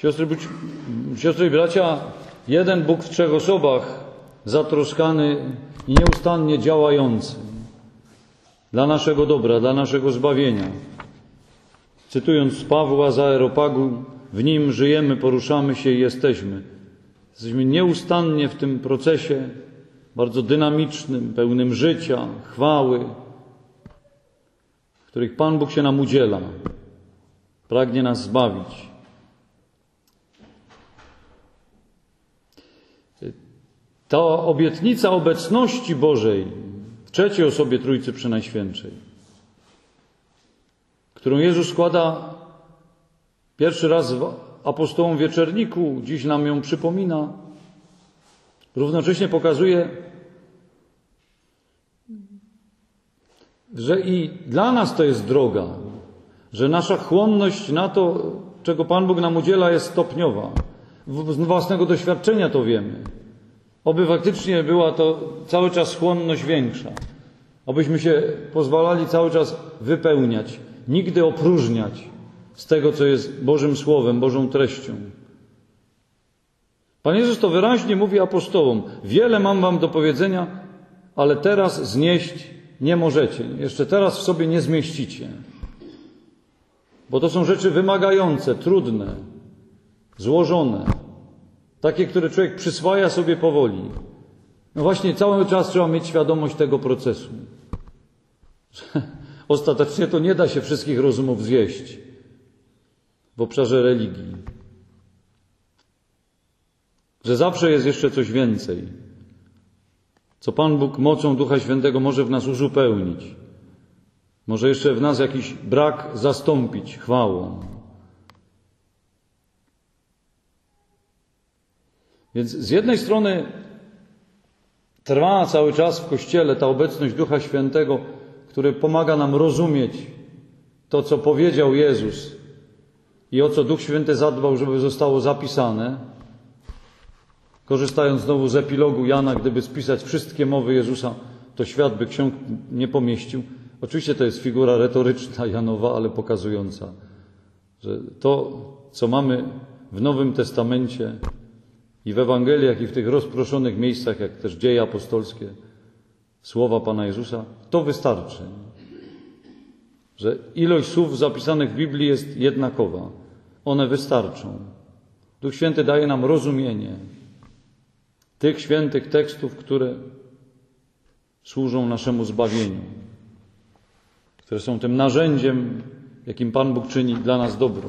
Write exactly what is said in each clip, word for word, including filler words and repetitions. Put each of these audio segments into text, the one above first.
Siostry, siostry i bracia, jeden Bóg w trzech osobach, zatroskany i nieustannie działający dla naszego dobra, dla naszego zbawienia. Cytując z Pawła z Areopagu, w Nim żyjemy, poruszamy się i jesteśmy. Jesteśmy nieustannie w tym procesie bardzo dynamicznym, pełnym życia, chwały, w których Pan Bóg się nam udziela. Pragnie nas zbawić. Ta obietnica obecności Bożej w trzeciej osobie Trójcy Przenajświętszej, którą Jezus składa pierwszy raz w apostołom wieczerniku, dziś nam ją przypomina, równocześnie pokazuje, że i dla nas to jest droga, że nasza chłonność na to, czego Pan Bóg nam udziela, jest stopniowa. Z własnego doświadczenia to wiemy. Oby faktycznie była to cały czas chłonność większa. Obyśmy się pozwalali cały czas wypełniać, nigdy opróżniać z tego, co jest Bożym Słowem, Bożą treścią. Pan Jezus to wyraźnie mówi apostołom. Wiele mam wam do powiedzenia, ale teraz znieść nie możecie. Jeszcze teraz w sobie nie zmieścicie. Bo to są rzeczy wymagające, trudne, złożone. Takie, które człowiek przyswaja sobie powoli. No właśnie cały czas trzeba mieć świadomość tego procesu. Że ostatecznie to nie da się wszystkich rozumów zjeść w obszarze religii. Że zawsze jest jeszcze coś więcej, co Pan Bóg mocą Ducha Świętego może w nas uzupełnić. Może jeszcze w nas jakiś brak zastąpić chwałą. Więc z jednej strony trwa cały czas w Kościele ta obecność Ducha Świętego, który pomaga nam rozumieć to, co powiedział Jezus i o co Duch Święty zadbał, żeby zostało zapisane. Korzystając znowu z epilogu Jana, gdyby spisać wszystkie mowy Jezusa, to świat by ksiąg nie pomieścił. Oczywiście to jest figura retoryczna Janowa, ale pokazująca, że to, co mamy w Nowym Testamencie i w Ewangeliach, i w tych rozproszonych miejscach, jak też dzieje apostolskie, słowa Pana Jezusa, to wystarczy. Że ilość słów zapisanych w Biblii jest jednakowa. One wystarczą. Duch Święty daje nam rozumienie tych świętych tekstów, które służą naszemu zbawieniu, które są tym narzędziem, jakim Pan Bóg czyni dla nas dobro.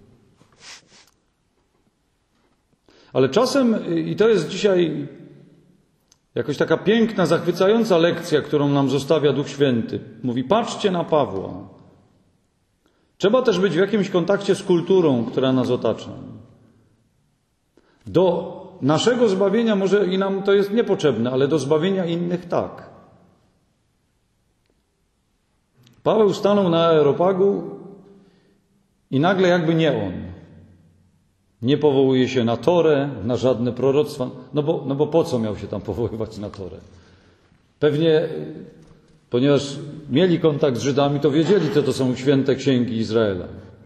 Ale czasem, i to jest dzisiaj jakoś taka piękna, zachwycająca lekcja, którą nam zostawia Duch Święty. Mówi, patrzcie na Pawła. Trzeba też być w jakimś kontakcie z kulturą, która nas otacza. Do naszego zbawienia może i nam to jest niepotrzebne, ale do zbawienia innych tak. Paweł stanął na Areopagu i nagle jakby nie on. Nie powołuje się na Torę, na żadne proroctwa. No bo, no bo po co miał się tam powoływać na Torę? Pewnie, ponieważ mieli kontakt z Żydami, to wiedzieli, co to są święte księgi Izraela.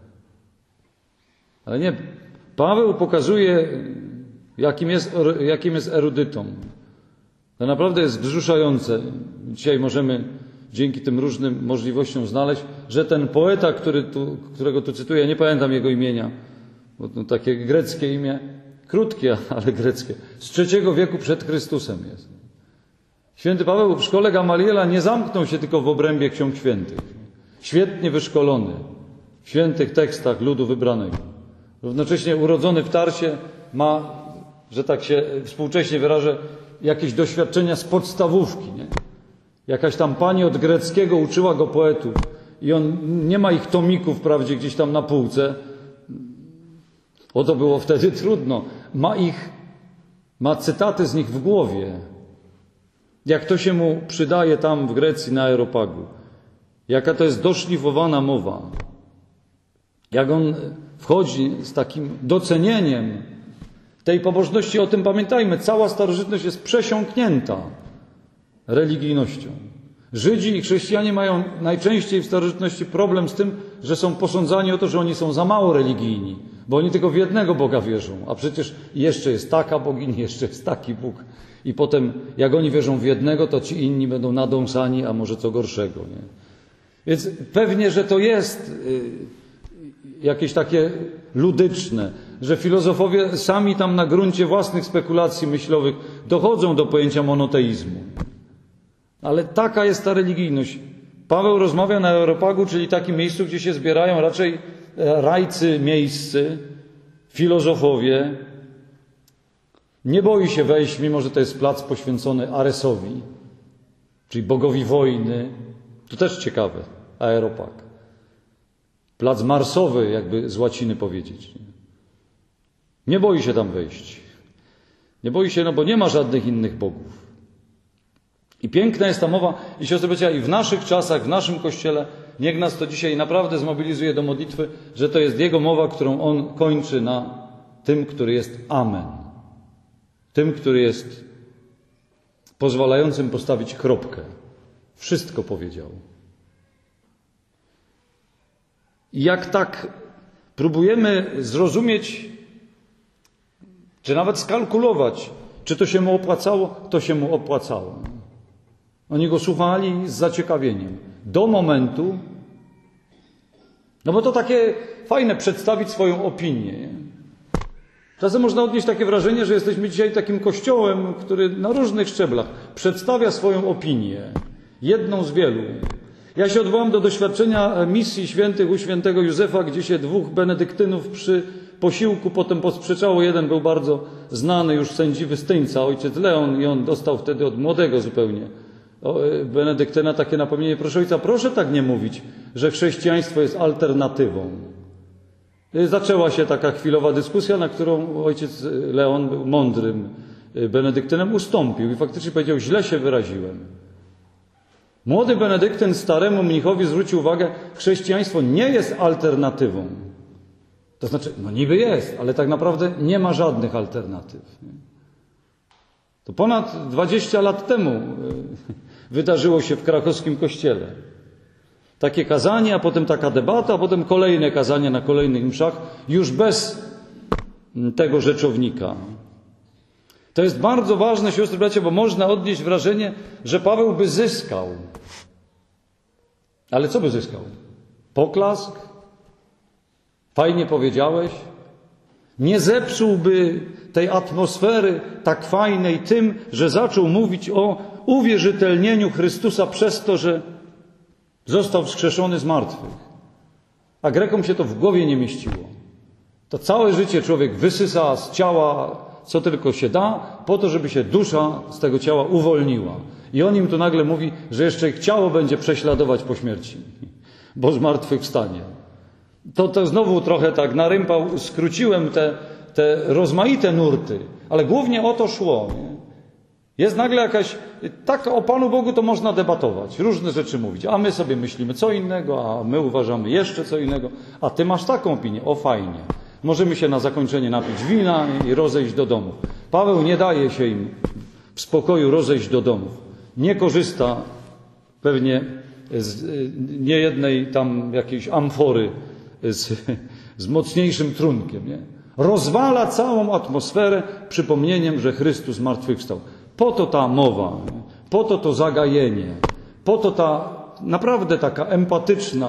Ale nie. Paweł pokazuje, jakim jest, jakim jest erudytą. To naprawdę jest wzruszające. Dzisiaj możemy dzięki tym różnym możliwościom znaleźć, że ten poeta, który tu, którego tu cytuję, nie pamiętam jego imienia, bo to takie greckie imię, krótkie, ale greckie, z trzeciego wieku przed Chrystusem jest. Święty Paweł w szkole Gamaliela nie zamknął się tylko w obrębie ksiąg świętych. Świetnie wyszkolony w świętych tekstach ludu wybranego. Równocześnie urodzony w Tarsie ma, że tak się współcześnie wyrażę, jakieś doświadczenia z podstawówki. Nie? Jakaś tam pani od greckiego uczyła go poetów i on nie ma ich tomików wprawdzie gdzieś tam na półce. O to było wtedy trudno. Ma ich, ma cytaty z nich w głowie. Jak to się mu przydaje tam w Grecji na Areopagu. Jaka to jest doszlifowana mowa. Jak on wchodzi z takim docenieniem tej pobożności. O tym pamiętajmy. Cała starożytność jest przesiąknięta religijnością. Żydzi i chrześcijanie mają najczęściej w starożytności problem z tym, że są posądzani o to, że oni są za mało religijni, Bo oni tylko w jednego Boga wierzą, a przecież jeszcze jest taka bogini, jeszcze jest taki Bóg. I potem, jak oni wierzą w jednego, to ci inni będą nadąsani, a może co gorszego. Nie? Więc pewnie, że to jest jakieś takie ludyczne, że filozofowie sami tam na gruncie własnych spekulacji myślowych dochodzą do pojęcia monoteizmu. Ale taka jest ta religijność. Paweł rozmawia na Areopagu, czyli takim miejscu, gdzie się zbierają raczej rajcy miejscy, filozofowie. Nie boi się wejść, mimo że to jest plac poświęcony Aresowi, czyli bogowi wojny. To też ciekawe, Areopag. Plac marsowy, jakby z łaciny powiedzieć. Nie boi się tam wejść. Nie boi się, no bo nie ma żadnych innych bogów. I piękna jest ta mowa, i siostry bracia, i w naszych czasach, w naszym Kościele, niech nas to dzisiaj naprawdę zmobilizuje do modlitwy, że to jest Jego mowa, którą On kończy na tym, który jest Amen. Tym, który jest pozwalającym postawić kropkę. Wszystko powiedział. I jak tak próbujemy zrozumieć, czy nawet skalkulować, czy to się mu opłacało, to się mu opłacało. Oni go słuchali z zaciekawieniem. Do momentu, no bo to takie fajne przedstawić swoją opinię. Nie? Czasem można odnieść takie wrażenie, że jesteśmy dzisiaj takim kościołem, który na różnych szczeblach przedstawia swoją opinię. Jedną z wielu. Ja się odwołam do doświadczenia misji świętych u świętego Józefa, gdzie się dwóch benedyktynów przy posiłku potem posprzeczało. Jeden był bardzo znany już sędziwy Styńca, ojciec Leon, i on dostał wtedy od młodego zupełnie benedyktyna takie napomnienie: proszę ojca, proszę tak nie mówić, że chrześcijaństwo jest alternatywą. Zaczęła się taka chwilowa dyskusja, na którą ojciec Leon był mądrym benedyktynem, ustąpił i faktycznie powiedział: źle się wyraziłem. Młody benedyktyn staremu mnichowi zwrócił uwagę: chrześcijaństwo nie jest alternatywą. To znaczy, no niby jest, ale tak naprawdę nie ma żadnych alternatyw. To ponad dwadzieścia lat temu wydarzyło się w krakowskim kościele. Takie kazanie, a potem taka debata, a potem kolejne kazania na kolejnych mszach, już bez tego rzeczownika. To jest bardzo ważne, siostry, bracia, bo można odnieść wrażenie, że Paweł by zyskał. Ale co by zyskał? Poklask? Fajnie powiedziałeś? Nie zepsułby tej atmosfery tak fajnej tym, że zaczął mówić o uwierzytelnieniu Chrystusa przez to, że został wskrzeszony z martwych. A Grekom się to w głowie nie mieściło. To całe życie człowiek wysysa z ciała, co tylko się da, po to, żeby się dusza z tego ciała uwolniła. I on im tu nagle mówi, że jeszcze ich ciało będzie prześladować po śmierci, bo z martwych wstanie. To, to znowu trochę tak narympał, skróciłem te, te rozmaite nurty, ale głównie o to szło. Nie? Jest nagle jakaś, tak o Panu Bogu to można debatować, różne rzeczy mówić, a my sobie myślimy co innego, a my uważamy jeszcze co innego, a ty masz taką opinię, o fajnie. Możemy się na zakończenie napić wina i rozejść do domów. Paweł nie daje się im w spokoju rozejść do domów. Nie korzysta pewnie z niejednej tam jakiejś amfory z, z mocniejszym trunkiem. Nie? Rozwala całą atmosferę przypomnieniem, że Chrystus zmartwychwstał. Po to ta mowa, po to to zagajenie, po to ta naprawdę taka empatyczna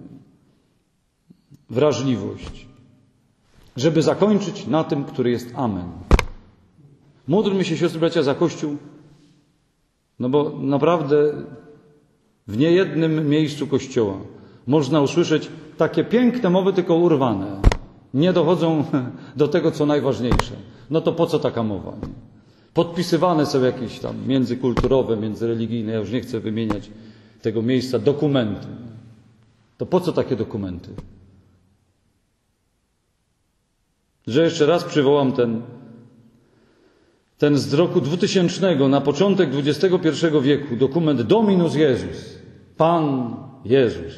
wrażliwość, żeby zakończyć na tym, który jest Amen. Módlmy się, siostry, bracia, za Kościół, no bo naprawdę w niejednym miejscu Kościoła można usłyszeć takie piękne mowy, tylko urwane. Nie dochodzą do tego, co najważniejsze. No to po co taka mowa? Nie? Podpisywane są jakieś tam międzykulturowe, międzyreligijne, ja już nie chcę wymieniać tego miejsca, dokumenty. To po co takie dokumenty? Że jeszcze raz przywołam ten, ten z roku dwutysięcznego, na początek dwudziestego pierwszego wieku, dokument Dominus Jezus, Pan Jezus,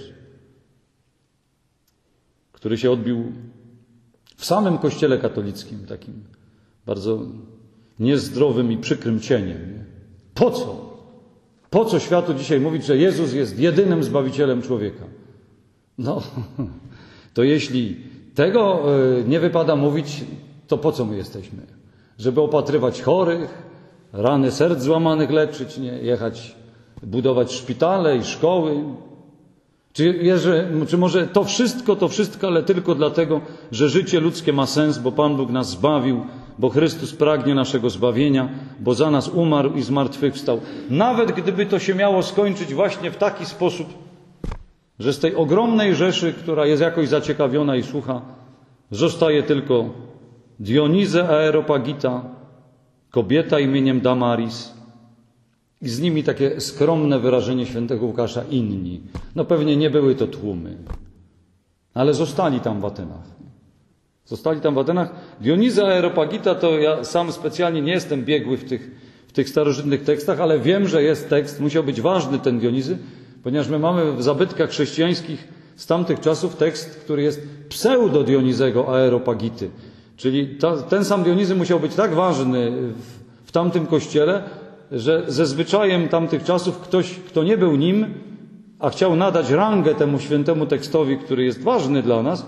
który się odbił w samym Kościele katolickim, takim bardzo niezdrowym i przykrym cieniem. Nie? Po co? Po co światu dzisiaj mówić, że Jezus jest jedynym Zbawicielem człowieka? No, to jeśli tego nie wypada mówić, to po co my jesteśmy? Żeby opatrywać chorych, rany serc złamanych leczyć, nie? Jechać, budować szpitale i szkoły. Czy, jeże, czy może to wszystko, to wszystko, ale tylko dlatego, że życie ludzkie ma sens, bo Pan Bóg nas zbawił, bo Chrystus pragnie naszego zbawienia, bo za nas umarł i zmartwychwstał. Nawet gdyby to się miało skończyć właśnie w taki sposób, że z tej ogromnej rzeszy, która jest jakoś zaciekawiona i słucha, zostaje tylko Dionizę Areopagita, kobieta imieniem Damaris i z nimi takie skromne wyrażenie świętego Łukasza inni. No pewnie nie były to tłumy, ale zostali tam w Atenach. Zostali tam w Atenach. Dioniza Areopagita to ja sam specjalnie nie jestem biegły w tych, w tych starożytnych tekstach, ale wiem, że jest tekst, musiał być ważny ten Dionizy, ponieważ my mamy w zabytkach chrześcijańskich z tamtych czasów tekst, który jest pseudo-Dionizego Areopagity. Czyli ta, ten sam Dionizy musiał być tak ważny w, w tamtym kościele, że ze zwyczajem tamtych czasów ktoś, kto nie był nim, a chciał nadać rangę temu świętemu tekstowi, który jest ważny dla nas,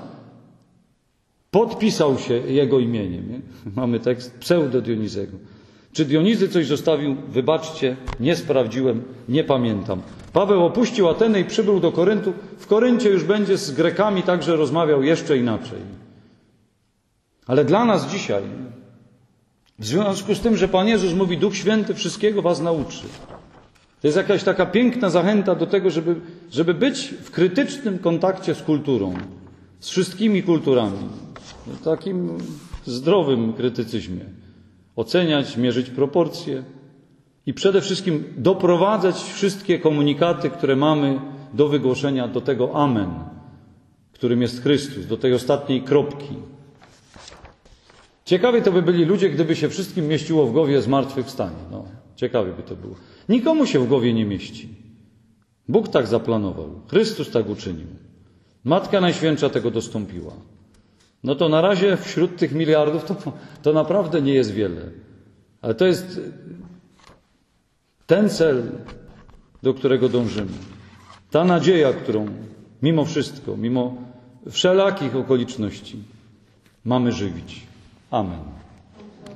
podpisał się jego imieniem. Nie? Mamy tekst pseudo-Dionizego. Czy Dionizy coś zostawił? Wybaczcie, nie sprawdziłem, nie pamiętam. Paweł opuścił Atenę i przybył do Koryntu. W Koryncie już będzie z Grekami także rozmawiał jeszcze inaczej. Ale dla nas dzisiaj, w związku z tym, że Pan Jezus mówi, Duch Święty wszystkiego was nauczy. To jest jakaś taka piękna zachęta do tego, żeby, żeby być w krytycznym kontakcie z kulturą, z wszystkimi kulturami, w takim zdrowym krytycyzmie. Oceniać, mierzyć proporcje i przede wszystkim doprowadzać wszystkie komunikaty, które mamy do wygłoszenia, do tego amen, którym jest Chrystus, do tej ostatniej kropki. Ciekawi to by byli ludzie, gdyby się wszystkim mieściło w głowie zmartwychwstanie. No, ciekawie by to było. Nikomu się w głowie nie mieści. Bóg tak zaplanował. Chrystus tak uczynił. Matka Najświętsza tego dostąpiła. No to na razie wśród tych miliardów to, to naprawdę nie jest wiele. Ale to jest ten cel, do którego dążymy. Ta nadzieja, którą mimo wszystko, mimo wszelakich okoliczności mamy żywić. Amen.